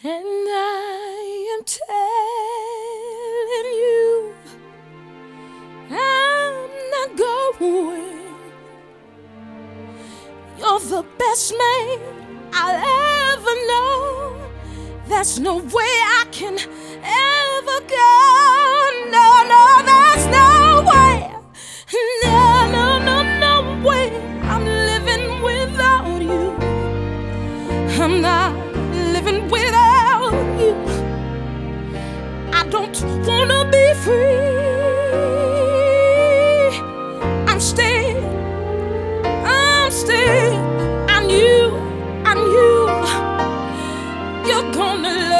And I am telling you, I'm not going. You're the best man I'll ever know. There's no way I can ever go. No, no, there's no way. No, no, no, no way. I'm living without you. I'm not living without you. I don't wanna be free. I'm staying, I knew you're gonna love